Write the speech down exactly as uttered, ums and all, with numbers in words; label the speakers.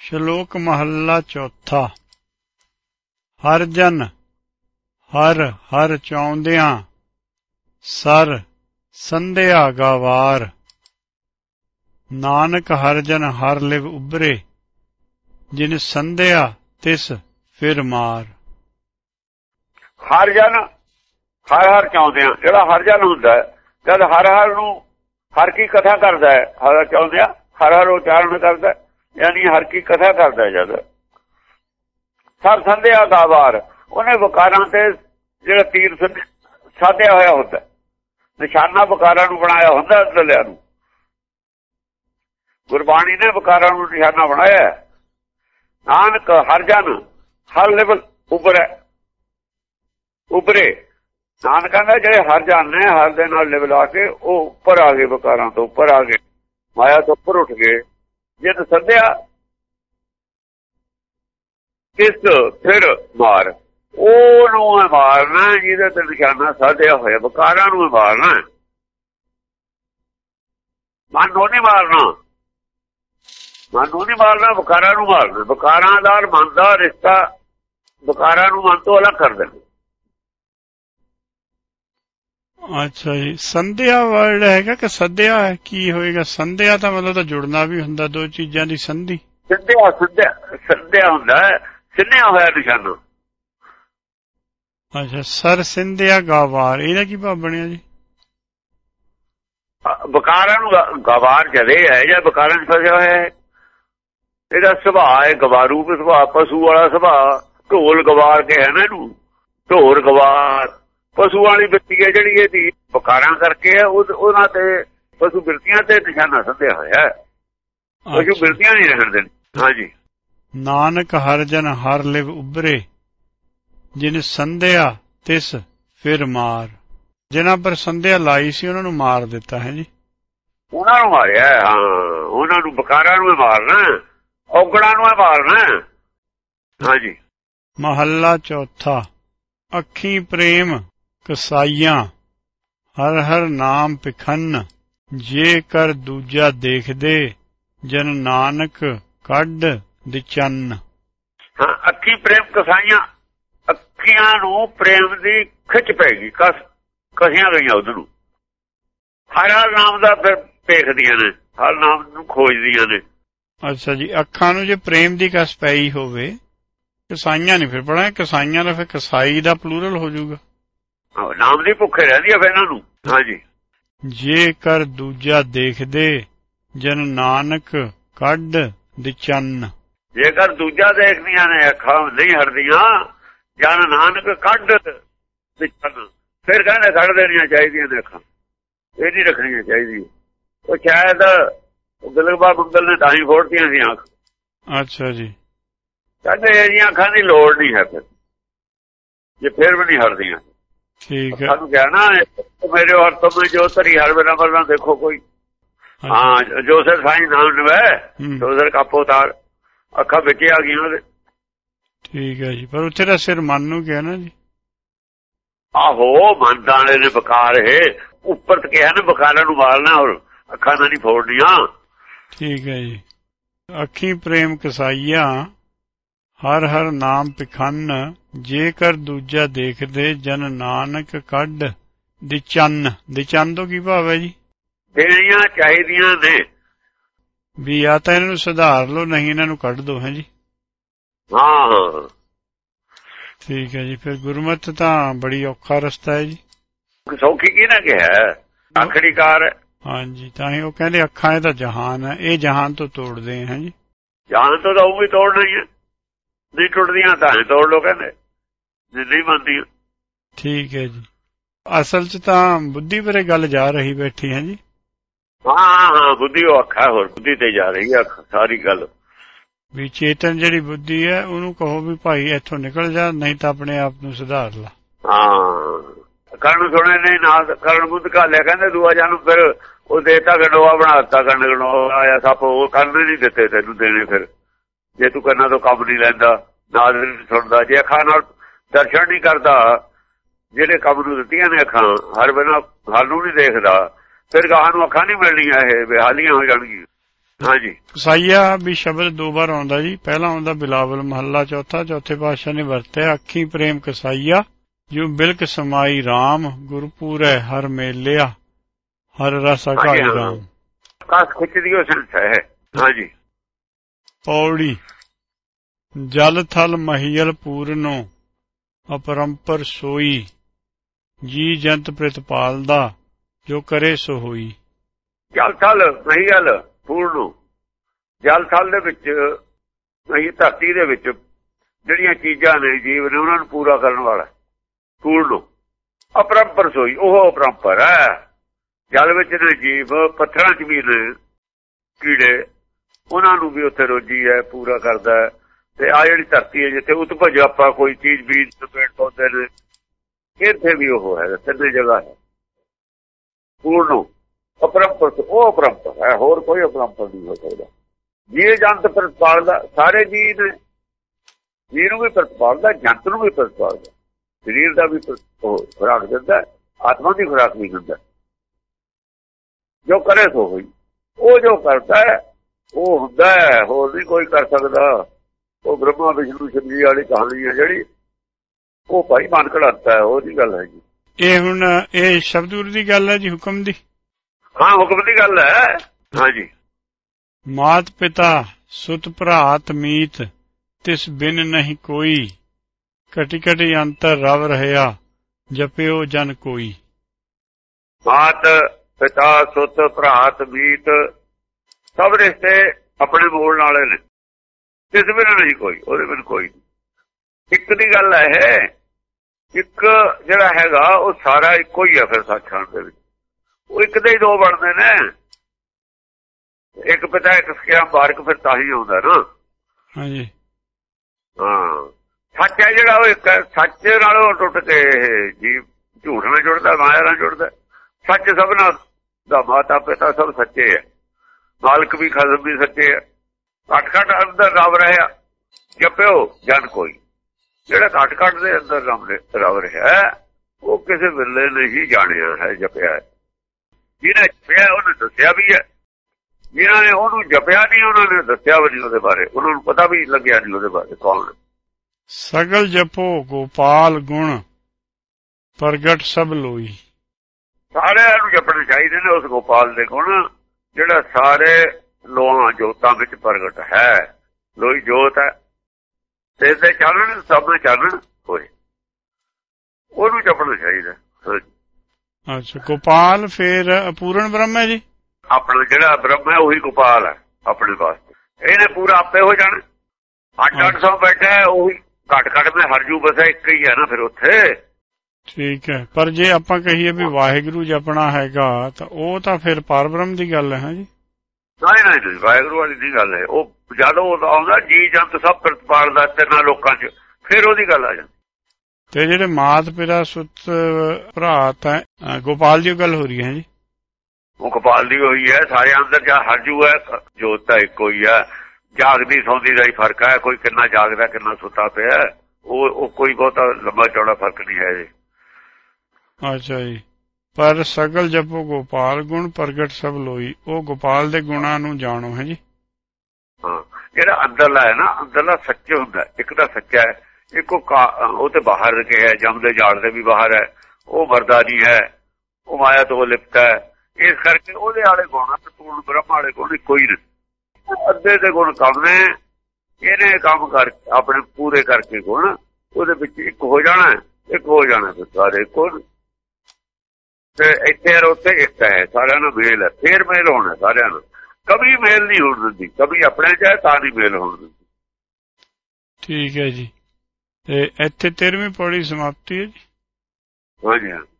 Speaker 1: ਸ਼ਲੋਕ ਮਹੱਲਾ ਚੌਥਾ। ਹਰ ਜਨ ਹਰ ਹਰ ਚਾਹੁੰਦਿਆਂ ਸਰ ਸੰਧਿਆ ਗਾਵਾਰ। ਨਾਨਕ ਹਰ ਜਨ ਹਰ ਲਿਵ ਉਬਰੇ ਜਿਨ ਸੰਧਿਆ ਤਿਸ ਫਿਰ ਮਾਰ।
Speaker 2: ਹਰ ਜਨ ਹਰ ਹਰ ਚਾਹੁੰਦਿਆਂ, ਜਿਹੜਾ ਹਰ ਜਨ ਹੁੰਦਾ ਜਦ ਹਰ ਹਰ ਨੂੰ ਹਰ ਕੀ ਕਥਾ ਕਰਦਾ ਹੈ, ਹਰ ਚਾਹੁੰਦਿਆਂ ਹਰ ਹਰ ਉਚਾਰਨ ਕਰਦਾ, ਯਾਨੀ ਹਰ ਕੀ ਕਥਾ ਕਰਦਾ ਜਦ ਸਰ ਸੰਧਿਆ ਗਾਵਾਰ, ਉਹਨੇ ਵਕਾਰਾਂ ਤੇ ਜਿਹੜਾ ਤੀਰ ਸਾਧਿਆ ਹੋਇਆ ਹੁੰਦਾ, ਨਿਸ਼ਾਨਾ ਵਕਾਰਾਂ ਨੂੰ ਬਣਾਇਆ ਹੁੰਦਾ ਅੰਦਰਲਿਆਂ ਨੂੰ। ਗੁਰਬਾਣੀ ਨੇ ਵਕਾਰਾਂ ਨੂੰ ਨਿਸ਼ਾਨਾ ਬਣਾਇਆ। ਨਾਨਕ ਹਰ ਜਨ ਹਰ ਲੈਵਲ ਉਬਰੇ ਉਬਰੇ ਨਾਨਕ ਕਹਿੰਦਾ ਜਿਹੜੇ ਹਰ ਜਨ ਨੇ ਹਰ ਦੇ ਨਾਲ ਲੈਵਲ ਆ ਕੇ ਉਹ ਉੱਪਰ ਆ ਗਏ, ਵਕਾਰਾਂ ਤੋਂ ਉੱਪਰ ਆ ਗਏ, ਮਾਇਆ ਤੋਂ ਉੱਪਰ ਉੱਠ ਗਏ। ਜਿਤ ਸੰਧਿਆ ਤਿਸ ਫਿਰ ਮਾਰ, ਉਹਨੂੰ ਮਾਰਨਾ ਜਿਹਦੇ ਤੇ ਨਿਸ਼ਾਨਾ ਸਾਧਿਆ ਹੋਇਆ, ਵਕਾਰਾਂ ਨੂੰ ਮਾਰਨਾ, ਮਨ ਨੂੰ ਨਹੀਂ ਮਾਰਨਾ, ਮਨ ਨੂੰ ਨਹੀਂ ਮਾਰਨਾ, ਵਕਾਰਾਂ ਨੂੰ ਮਾਰਨਾ। ਵਕਾਰਾਂ ਦਾ ਮਨ ਦਾ ਰਿਸ਼ਤਾ ਵਕਾਰਾਂ ਨੂੰ ਮਨ ਤੋਂ ਅਲੱਗ ਕਰ ਦੇਣਾ।
Speaker 1: ਅੱਛਾ ਜੀ, ਸੰਧਿਆ ਵਰਡ ਹੈਗਾ ਕਿ ਸੱਧਿਆ ਹੈ, ਕੀ ਹੋਏਗਾ? ਸੰਧਿਆ ਤਾਂ ਮਤਲਬ ਤਾਂ ਜੁੜਨਾ ਵੀ ਹੁੰਦਾ, ਦੋ ਚੀਜ਼ਾਂ ਦੀ ਸੰਧੀ।
Speaker 2: ਸੰਧਿਆ ਸੰਧਿਆ ਸੰਧਿਆ ਹੁੰਦਾ ਸਿੰਨਿਆ ਹੋਇਆ ਨਿਸ਼ਾਨਾ।
Speaker 1: ਅੱਛਾ, ਸਰ ਸਿੰਧਿਆ ਗਾਵਾਰ, ਇਹਦਾ ਕੀ ਭਾਵ ਬਣਿਆ ਜੀ?
Speaker 2: ਵਕਾਰਾਂ ਨੂੰ ਗਵਾਰ ਜਦੇ ਹੈ ਜਾਂ ਵਕਾਰਾਂ ਚ ਫਸਿਆ ਹੋਇਆ ਹੈ। ਇਹਦਾ ਸੁਭਾਅ ਹੈ ਗਵਾਰੂ ਸੁਭਾਅ, ਪਸ਼ੂ ਵਾਲਾ ਸੁਭਾਅ। ਢੋਲ ਗਵਾਰ ਕੇ ਹੈ ਨਾ ਇਹਨੂੰ, ਢੋਰ ਗਵਾਰ ਪਸ਼ੂ ਵਾਲੀ ਬਿਰਤੀ ਹੈ ਜਿਹੜੀ ਇਹਦੀ, ਵਕਾਰਾਂ ਕਰਕੇ ਹੈ। ਉਹਨਾਂ ਤੇ ਪਸ਼ੂ ਬਿਰਤੀਆਂ ਤੇ ਨਿਸ਼ਾਨਾ ਸੰਧਿਆ ਹੋਇਆ, ਪਸ਼ੂ ਬਿਰਤੀਆਂ ਨਹੀਂ ਰਹਿਣ ਦੇਣੀ। ਹਾਂਜੀ,
Speaker 1: ਨਾਨਕ ਹਰ ਜਨ ਹਰ ਲਿਵ ਉਬਰੇ ਜਿਨ ਸੰਧਿਆ ਤਿਸ ਫਿਰ ਮਾਰ। ਜਿਨ੍ਹਾਂ ਪਰ ਸੰਧਿਆ ਲਾਈ ਸੀ ਉਹਨਾਂ ਨੂੰ ਮਾਰ ਦਿੱਤਾ ਹੈ ਜੀ,
Speaker 2: ਉਹਨਾਂ ਨੂੰ ਮਾਰਿਆ। ਹਾਂ, ਉਹਨਾਂ ਨੂੰ ਵਕਾਰਾਂ ਨੂੰ ਮਾਰਨਾ, ਔਗਣਾਂ ਨੂੰ ਮਾਰਨਾ। ਹਾਂਜੀ।
Speaker 1: ਮਹੱਲਾ ਚੌਥਾ। ਅੱਖੀਂ ਪ੍ਰੇਮ ਕਸਾਈਆਂ ਹਰ ਹਰ ਨਾਮ ਪਿਖੰਨ, ਜੇ ਕਰ ਦੂਜਾ ਦੇਖਦੇ ਜਨ ਨਾਨਕ ਕੱਢ ਦਿਚੰਨ।
Speaker 2: ਹਾਂ, ਅੱਖੀਂ ਪ੍ਰੇਮ ਕਸਾਈਆਂ, ਅੱਖੀਆਂ ਨੂੰ ਪ੍ਰੇਮ ਦੀ ਖਿੱਚ ਪੈ ਗਈ, ਕਸ ਕਸੀਆਂ ਗਈਆਂ ਉਧਰ ਨੂੰ। ਹਰ ਹਰ ਨਾਮ ਦਾ ਫਿਰ ਦੇਖਦੀਆਂ ਨੇ, ਹਰ ਨਾਮ ਨੂੰ ਖੋਜਦੀਆਂ ਨੇ।
Speaker 1: ਅੱਛਾ ਜੀ, ਅੱਖਾਂ ਨੂੰ ਜੇ ਪ੍ਰੇਮ ਦੀ ਕਸ ਪਈ ਹੋਵੇ, ਕਸਾਈਆਂ ਨਹੀਂ ਫਿਰ ਪੜਾਂ, ਕਸਾਈਆਂ ਦਾ ਫਿਰ ਕਸਾਈ ਦਾ ਪਲੂਰਲ ਹੋ ਜਾਊਗਾ।
Speaker 2: ਨਾਮ ਦੀ ਭੁੱਖੇ ਰਹਿੰਦੀ ਆ ਫਿਰ ਇਹਨਾਂ ਨੂੰ। ਹਾਂਜੀ।
Speaker 1: ਜੇ ਕਰ ਦੂਜਾ ਦੇਖਦੇ ਜਨ ਨਾਨਕ ਕੱਢ ਦਿਚੰਨ।
Speaker 2: ਜੇਕਰ ਦੂਜਾ ਦੇਖਦੀਆਂ ਨੇ ਅੱਖਾਂ ਨਹੀਂ ਹਟਦੀਆਂ, ਜਨ ਨਾਨਕ ਕੱਢ ਦਿਚੰਨ, ਫਿਰ ਕਹਿੰਦੇ ਕੱਢ ਦੇਣੀਆਂ ਚਾਹੀਦੀਆਂ ਨੇ ਅੱਖਾਂ, ਇਹ ਨਹੀਂ ਰੱਖਣੀਆਂ ਚਾਹੀਦੀਆਂ। ਉਹ ਸ਼ਾਇਦ ਗਲਬਾ ਬੰਗਲ ਨੇ ਤਾਂ ਹੀ ਫੋੜਤੀਆਂ ਸੀ ਅੱਖ। ਅੱਛਾ ਜੀ, ਕਹਿੰਦੇ ਇਹਦੀਆਂ ਅੱਖਾਂ ਦੀ ਲੋੜ ਨਹੀਂ ਹੈ ਫਿਰ, ਜੇ ਫਿਰ ਵੀ ਨਹੀਂ ਹਟਦੀਆਂ। ਠੀਕ ਹੈ, ਸਾਨੂੰ ਕਹਿਣਾ ਮੇਰੇ ਹਰ ਤੋਂ ਜੋ ਤਰੀ ਹਰ ਵੇਲਾ ਵਰਨਾ ਦੇਖੋ ਕੋਈ। ਹਾਂ, ਜੋ ਸਰ ਸਾਈਂ ਨਾਮ ਨਵੈ ਜੋ ਸਰ ਕਾਪੋ ਤਾਰ, ਅੱਖਾਂ ਵਿੱਚ ਆ ਗਈਆਂ ਉਹਦੇ। ਠੀਕ ਹੈ ਜੀ, ਪਰ ਉੱਥੇ ਦਾ ਸਿਰ ਮਨ ਨੂੰ ਕਿਹਾ ਨਾ ਜੀ। ਆਹੋ, ਮਨ ਦਾਣੇ ਨੇ ਬਕਾਰ ਹੈ, ਉੱਪਰ ਤੇ ਕਿਹਾ ਨਾ ਬਕਾਰਾਂ ਨੂੰ ਮਾਰਨਾ, ਔਰ ਅੱਖਾਂ ਨਾਲ ਨਹੀਂ ਫੋੜਨੀਆਂ। ਠੀਕ ਹੈ ਜੀ। ਅੱਖੀਂ ਪ੍ਰੇਮ ਕਸਾਈਆਂ ਹਰ ਹਰ ਨਾਮ ਪਿਖੰਨ, ਜੇਕਰ ਦੂਜਾ ਦੇਖਦੇ ਜਨ ਨਾਨਕ ਕੱਢ ਦਿਚੰਨ। ਦਿਚੰਨ ਤੋਂ ਕੀ ਭਾਵ ਹੈ ਜੀ? ਦੇਣੀਆਂ ਚਾਹੀਦੀਆਂ ਨੇ ਵੀ, ਆ ਤਾਂ ਇਹਨਾਂ ਨੂੰ ਸੁਧਾਰ ਲਓ, ਨਹੀਂ ਇਹਨਾਂ ਨੂੰ ਕੱਢ ਦੋ। ਹੈ ਜੀ। ਹਾਂ, ਠੀਕ ਹੈ ਜੀ। ਫਿਰ ਗੁਰਮਤਿ ਤਾਂ ਬੜੀ ਔਖਾ ਰਸਤਾ ਹੈ ਜੀ। ਸੌਖੀ ਕਿਹਨੇ ਕਿਹਾ? ਆਖਰੀ ਕਾਰ। ਹਾਂਜੀ, ਤਾਂ ਹੀ ਉਹ ਕਹਿੰਦੇ ਅੱਖਾਂ ਇਹਦਾ ਜਹਾਨ ਹੈ, ਇਹ ਜਹਾਨ ਤੋਂ ਤੋੜਦੇ ਹੈ ਜੀ। ਜਹਾਨ ਤੋਂ ਤਾਂ ਉਹ ਵੀ ਤੋੜਨਾ ਹੀ ਹੈ, ਨਹੀਂ ਟੁੱਟਦੀਆਂ ਤਾਂ ਤੋੜ ਲੋ ਕਹਿੰਦੇ, ਨਹੀਂ ਮੰਨਦੀਆਂ। ਠੀਕ ਹੈ ਜੀ। ਅਸਲ ਚ ਤਾਂ ਬੁੱਧੀ ਬਾਰੇ ਗੱਲ ਜਾ ਰਹੀ ਬੈਠੀ ਹੈ ਜੀ। ਹਾਂ ਹਾਂ, ਬੁੱਧੀ ਉਹ ਅੱਖਾਂ, ਹੋਰ ਬੁੱਧੀ ਤੇ ਜਾ ਰਹੀ ਹੈ ਸਾਰੀ ਗੱਲ। ਵੀ ਚੇਤਨ ਜਿਹੜੀ ਬੁੱਧੀ ਹੈ ਉਹਨੂੰ ਕਹੋ ਵੀ ਭਾਈ ਇੱਥੋਂ ਨਿਕਲ ਜਾ, ਨਹੀਂ ਤਾਂ ਆਪਣੇ ਆਪ ਨੂੰ ਸੁਧਾਰ ਲਾ। ਹਾਂ, ਕਰਨ ਸੁਣੇ ਨਹੀਂ ਨਾ ਕਰਨ ਬੁੱਧ ਘਾਲਿਆ ਕਹਿੰਦੇ ਦੂਆ ਜਾਨੂੰ, ਫਿਰ ਉਹ ਦੇਤਾ ਗੰਡੋਆ ਬਣਾ ਦਿੱਤਾ, ਕੰਨ ਗੰਡੋਆ ਆਇਆ ਸੱਪ, ਉਹ ਕੰਨ ਨਹੀਂ ਦਿੱਤੇ ਤੈਨੂੰ ਦੇਣੇ। ਫਿਰ ਜੇ ਤੂੰ ਕੰਨਾਂ ਤੋਂ ਕੰਮ ਨਹੀਂ ਲੈਂਦਾ, ਨਾਦ ਨਹੀਂ ਸੁਣਦਾ, ਜੇ ਅੱਖਾਂ ਨਾਲ ਦਰਸ਼ਨ ਨਹੀਂ ਕਰਦਾ, ਜਿਹੜੇ ਕੰਮ ਨੂੰ ਦਿੱਤੀਆਂ ਨੇ ਅੱਖਾਂ, ਹਰ ਵੇਲੇ ਹਰ ਨੂੰ ਨਹੀਂ ਦੇਖਦਾ, ਫਿਰ ਗਾਹਾਂ ਨੂੰ ਅੱਖਾਂ ਨਹੀਂ ਮਿਲਣੀਆਂ, ਇਹ ਬੇਹਾਲੀਆਂ ਹੋ ਜਾਣਗੀਆਂ। ਹਾਂਜੀ
Speaker 1: ਕਸਾਈਆ ਵੀ ਸ਼ਬਦ ਦੋ ਵਾਰ ਆਉਂਦਾ ਜੀ। ਪਹਿਲਾ ਆਉਂਦਾ ਬਿਲਾਵਲ ਮਹੱਲਾ ਚੌਥਾ, ਚੌਥੇ ਪਾਤਸ਼ਾਹ ਨੇ ਵਰਤਿਆ ਅੱਖੀ ਪ੍ਰੇਮ ਕਸਾਈਆ ਜੋ ਬਿਲਕ ਸਮਾਈ ਰਾਮ ਗੁਰਪੂਰੈ ਹਰ ਮੇਲਿਆ ਹਰ ਰਸ ਅਘਾਈ ਰਾਮ।
Speaker 2: ਕਾਸ ਖਿੱਚਦੀ ਉਹ ਸੰਸ ਹੈ। ਹਾਂਜੀ
Speaker 1: ਪੌੜੀ ਜਲ ਥਲ ਮਹੀਲ ਪੂਰਨੋ ਅਪਰੰਪਰ ਸੋਈ ਜੀ ਜੰਤ ਪ੍ਰਿਤਪਾਲਦਾ ਜੋ ਕਰੇ ਸੋ ਹੋਈ।
Speaker 2: ਜਲ ਥਲ ਮਹੀਲ ਪੂਰਨ, ਜਲ ਥਲ ਦੇ ਵਿੱਚ ਨਹੀਂ ਧਰਤੀ ਦੇ ਵਿੱਚ ਜਿਹੜੀਆਂ ਚੀਜ਼ਾਂ ਨੇ ਜੀਵ ਨੇ ਉਹਨਾਂ ਨੂੰ ਪੂਰਾ ਕਰਨ ਵਾਲਾ ਪੂਰਨ। ਅਪਰੰਪਰ ਸੋਈ ਉਹ ਅਪਰੰਪਰ ਹੈ। ਜਲ ਵਿੱਚ ਨੇ ਜੀਵ, ਪੱਥਰਾਂ 'ਚ ਵੀ ਨੇ ਕੀੜੇ, ਉਹਨਾਂ ਨੂੰ ਵੀ ਉੱਥੇ ਰੋਜੀ ਹੈ, ਪੂਰਾ ਕਰਦਾ ਹੈ। ਤੇ ਆ ਜਿਹੜੀ ਧਰਤੀ ਹੈ ਜਿੱਥੇ ਉਤਪਜ ਆਪਾਂ ਕੋਈ ਚੀਜ਼ ਬੀਜ ਪੇੜ ਪੌਦੇ ਨੇ, ਇੱਥੇ ਵੀ ਉਹ ਹੈ, ਤਿੰਨੇ ਜਗ੍ਹਾ ਹੈ ਪੂਰਨ। ਅਪਰੰਪਰ ਉਹ ਅਪਰੰਪਰ ਹੈ, ਹੋਰ ਕੋਈ ਅਪਰੰਪਰ ਨਹੀਂ ਹੋ ਸਕਦਾ। ਜੀਵ ਜੰਤ ਪ੍ਰਤਪਾਲਦਾ, ਸਾਰੇ ਜੀਵ ਨੇ, ਜੀਵ ਨੂੰ ਵੀ ਪ੍ਰਤਪਾਲਦਾ, ਜੰਤ ਨੂੰ ਵੀ ਪ੍ਰਤਪਾਲਦਾ, ਸਰੀਰ ਦਾ ਵੀ ਖੁਰਾਕ ਦਿੰਦਾ, ਆਤਮਾ ਦੀ ਖੁਰਾਕ ਵੀ ਦਿੰਦਾ। ਜੋ ਕਰੇ ਸੋ ਹੋਈ, ਉਹ ਜੋ ਕਰਦਾ ਹੈ ਉਹ ਹੁੰਦਾ ਹੈ, ਹੋਰ ਨਹੀਂ ਕੋਈ ਕਰ ਸਕਦਾ। ਉਹ ਬ੍ਰਹਮਾ ਵਿਸ਼ਨੂੰ ਸ਼ਿਵਜੀ ਵਾਲੀ ਕਹਾਣੀ ਹੈ ਜਿਹੜੀ, ਉਹ ਭਾਈ ਮਨ ਘੜਾਤਾ ਹੈ, ਉਹਦੀ ਗੱਲ ਹੈ ਜੀ।
Speaker 1: ਇਹ ਹੁਣ ਇਹ ਸ਼ਬਦਗੁਰੂ ਦੀ ਗੱਲ ਹੈ ਜੀ, ਹੁਕਮ ਦੀ।
Speaker 2: ਹਾਂ ਹੁਕਮ ਦੀ ਗੱਲ ਹੈ। ਹਾਂਜੀ
Speaker 1: ਮਾਤ ਪਿਤਾ ਸੁਤ ਭਰਾਤ ਮੀਤ ਤਿਸ ਬਿਨ ਨਹੀਂ ਕੋਈ ਕਟੀ ਕਟੀ ਅੰਤਰ ਰਵ ਰਹਿਆ ਜਪਿਓ ਜਨ ਕੋਈ।
Speaker 2: ਮਾਤ ਪਿਤਾ ਸੁਤ ਭਰਾਤ ਮੀਤ ਸਭ ਰਿਸ਼ਤੇ ਆਪਣੇ ਮੋਲ ਨਾਲੇ ਨੇ, ਤਿਸ ਬਿਨ ਨਹੀਂ ਕੋਈ, ਉਹਦੇ ਬਿਨ ਕੋਈ ਨਹੀਂ। ਇੱਕ ਦੀ ਗੱਲ ਹੈ, ਇੱਕ ਜਿਹੜਾ ਹੈਗਾ ਉਹ ਸਾਰਾ ਇੱਕੋ ਹੀ ਹੈ। ਫਿਰ ਸੱਚਖੰਡ ਦੇ ਵਿੱਚ ਉਹ ਇੱਕ ਦੇ ਹੀ ਦੋ ਬਣਦੇ ਨੇ, ਇੱਕ ਪਿਤਾ ਇੱਕ ਸਕਿਆ ਬਾਰਕ, ਫਿਰ ਤਾਂ ਹੀ ਆਉਂਦਾ ਨਾ। ਹਾਂਜੀ ਹਾਂ ਸੱਚ ਹੈ ਜਿਹੜਾ ਉਹ ਇੱਕ, ਸੱਚ ਨਾਲੋਂ ਟੁੱਟ ਕੇ ਜੀਵ ਝੂਠ ਨਾਲ ਜੁੜਦਾ, ਮਾਇਆ ਨਾਲ ਜੁੜਦਾ। ਸੱਚ ਸਭਨਾਂ ਦਾ ਮਾਤਾ ਪਿਤਾ ਸਭ ਸੱਚੇ ਹੈ, ਮਾਲਕ ਵੀ ਖਸਮ ਵੀ ਸੱਚੇ ਹੈ। ਘੱਟ ਘੱਟ ਅੰਦਰ ਰਵ ਰਿਹਾ ਜਪਿਓ ਜਨ ਕੋਈ। ਜਿਹੜਾ ਘੱਟ ਘੱਟ ਦੇ ਅੰਦਰ ਰਵ ਰਿਹਾ ਉਹ ਕਿਸੇ ਵੇਲੇ ਨਹੀਂ ਜਾਣਿਆ ਹੈ, ਜਪਿਆ ਹੈ। ਜਿਹਨੇ ਜਪਿਆ ਉਹਨੇ ਦੱਸਿਆ ਵੀ ਹੈ, ਜਿਹਨਾਂ ਨੇ ਉਹਨੂੰ ਜਪਿਆ ਨਹੀਂ ਉਹਨਾਂ ਨੇ ਦੱਸਿਆ ਵੀ ਨਹੀਂ ਉਹਦੇ ਬਾਰੇ, ਉਹਨਾਂ ਨੂੰ ਪਤਾ ਵੀ ਲੱਗਿਆ ਨਹੀਂ ਉਹਦੇ ਬਾਰੇ ਕੌਣ।
Speaker 1: ਸਗਲ ਜਪੋ ਗੋਪਾਲ ਗੁਣ ਪ੍ਰਗਟ ਸਭ ਲੋਈ।
Speaker 2: ਸਾਰਿਆਂ ਨੂੰ ਜਪਣੇ ਚਾਹੀਦੇ ਨੇ ਉਸ ਗੋਪਾਲ ਦੇ ਗੁਣ, ਜਿਹੜਾ ਸਾਰੇ ਲੋਹਾਂ ਜੋਤਾਂ ਵਿੱਚ ਪ੍ਰਗਟ ਹੈ। ਲੋਈ ਜੋਤ ਹੈ, ਤੇ ਇਹਦੇ ਚਾਨਣ ਸਭ ਦੇ ਚਾਨਣ ਹੋਏ, ਉਹਨੂੰ ਜਪਣਾ ਚਾਹੀਦਾ।
Speaker 1: ਅੱਛਾ ਗੋਪਾਲ ਫਿਰ ਅਪੂਰਨ ਬ੍ਰਹਮ ਹੈ ਜੀ।
Speaker 2: ਆਪਣਾ ਜਿਹੜਾ ਬ੍ਰਹਮ ਹੈ ਉਹੀ ਗੋਪਾਲ ਹੈ ਆਪਣੇ ਵਾਸਤੇ। ਇਹਨੇ ਪੂਰਾ ਆਪੇ ਹੋ ਜਾਣਾ। ਅੱਠ ਅੱਠ ਸੌ ਬੈਠਾ ਉਹੀ ਘੱਟ ਘੱਟ ਮੈਂ ਹਰਜੂ ਬਸਾ ਇੱਕ ਹੀ ਹੈ ਨਾ ਫਿਰ ਉੱਥੇ। ਠੀਕ ਹੈ, ਪਰ ਜੇ ਆਪਾਂ ਕਹੀਏ ਵੀ ਵਾਹਿਗੁਰੂ ਜਪਣਾ ਹੈਗਾ ਤਾਂ ਉਹ ਤਾਂ ਫਿਰ ਪਰਬ੍ਰਹਮ ਦੀ ਗੱਲ ਹੈ ਜੀ। ਨਹੀਂ ਨਹੀਂ ਵਾਹਿਗੁਰੂ ਵਾਲੀ ਦੀ ਗੱਲ ਹੈ। ਉਹ ਜਦੋਂ ਆਉਂਦਾ ਜੀ ਜੰਤ ਸਭ ਪ੍ਰਤਪਾਲਦਾ ਤਿੰਨਾਂ ਲੋਕਾਂ 'ਚ, ਫਿਰ ਉਹਦੀ ਗੱਲ ਆ ਜਾਂਦੀ। ਤੇ ਜਿਹੜੇ ਮਾਤ ਪਿਤਾ ਸੁੱਤ ਭਰਾਤ ਹੈ ਗੋਪਾਲ ਦੀ ਗੱਲ ਹੋ ਰਹੀ ਹੈ ਜੀ। ਉਹ ਗੋਪਾਲ ਦੀ ਹੋਈ ਹੈ, ਸਾਰੇ ਅੰਦਰ ਜਾ ਹਰਜੂ ਹੈ, ਜੋਤ ਤਾਂ ਇੱਕੋ ਹੀ ਹੈ। ਜਾਗਦੀ ਸੌਂਦੀ ਦਾ ਹੀ ਫਰਕ ਹੈ, ਕੋਈ ਕਿੰਨਾ ਜਾਗਦਾ ਕਿੰਨਾ ਸੁੱਤਾ ਪਿਆ, ਉਹ ਕੋਈ ਬਹੁਤਾ ਲੰਬਾ ਚੌੜਾ ਫਰਕ ਨਹੀਂ ਹੈ ਜੀ। ਅੱਛਾ ਜੀ, ਪਰ ਸਗਲ ਜਪੋ ਗੋਪਾਲ ਗੁਣ ਪ੍ਰਗਟ ਸਭ ਲੋਈ, ਉਹ ਗੋਪਾਲ ਦੇ ਗੁਣਾਂ ਨੂੰ ਜਾਣੋ ਹੈ ਜੀ। ਹਾਂ ਜਿਹੜਾ ਅੰਦਰਲਾ ਹੈ ਨਾ, ਅੰਦਰਲਾ ਸੱਚ ਹੁੰਦਾ, ਇੱਕ ਤਾਂ ਸੱਚਾ ਹੈ, ਇੱਕ ਉਹ ਤੇ ਬਾਹਰ ਕੇ ਜੰਮਦੇ ਜਾਣਦੇ ਵੀ ਬਾਹਰ ਹੈ, ਉਹ ਮਰਦਾ ਨਹੀਂ ਹੈ, ਉਹ ਮਾਇਆ ਤੋਂ ਲਿਪਤ ਹੈ। ਇਸ ਕਰਕੇ ਉਹਦੇ ਵਾਲੇ ਗੁਣ ਪੂਰਨ ਬ੍ਰਹਮ ਵਾਲੇ ਗੁਣ ਕੋਈ ਨਹੀਂ। ਅੱਧੇ ਦੇ ਗੁਣ ਕੰਮ ਨੇ, ਇਹਨੇ ਕੰਮ ਕਰ ਆਪਣੇ ਪੂਰੇ ਕਰਕੇ ਗੁਣ ਉਹਦੇ ਵਿੱਚ ਇੱਕ ਹੋ ਜਾਣਾ, ਇੱਕ ਹੋ ਜਾਣਾ ਫਿਰ ਸਾਰੇ ਗੁਣ। ਤੇ ਇੱਥੇ ਉੱਥੇ ਇੱਕ ਹੈ, ਸਾਰਿਆਂ ਨਾਲ ਮੇਲ ਹੈ, ਫੇਰ ਮੇਲ ਹੋਣਾ ਸਾਰਿਆਂ ਨਾਲ। ਕभी ਮੇਲ ਨਹੀਂ ਹੋਣ ਦਿੰਦੀ, ਕभी ਆਪਣੇ ਚਾਹੇ ਤਾਂ ਨਹੀਂ ਮੇਲ ਹੋਣ ਦਿੰਦੀ। ਠੀਕ ਹੈ ਜੀ, ਤੇ ਇੱਥੇ ਤੇਰਵੀਂ ਪੌੜੀ ਸਮਾਪਤੀ ਹੈ ਜੀ। ਹਾਂਜੀ ਹਾਂ।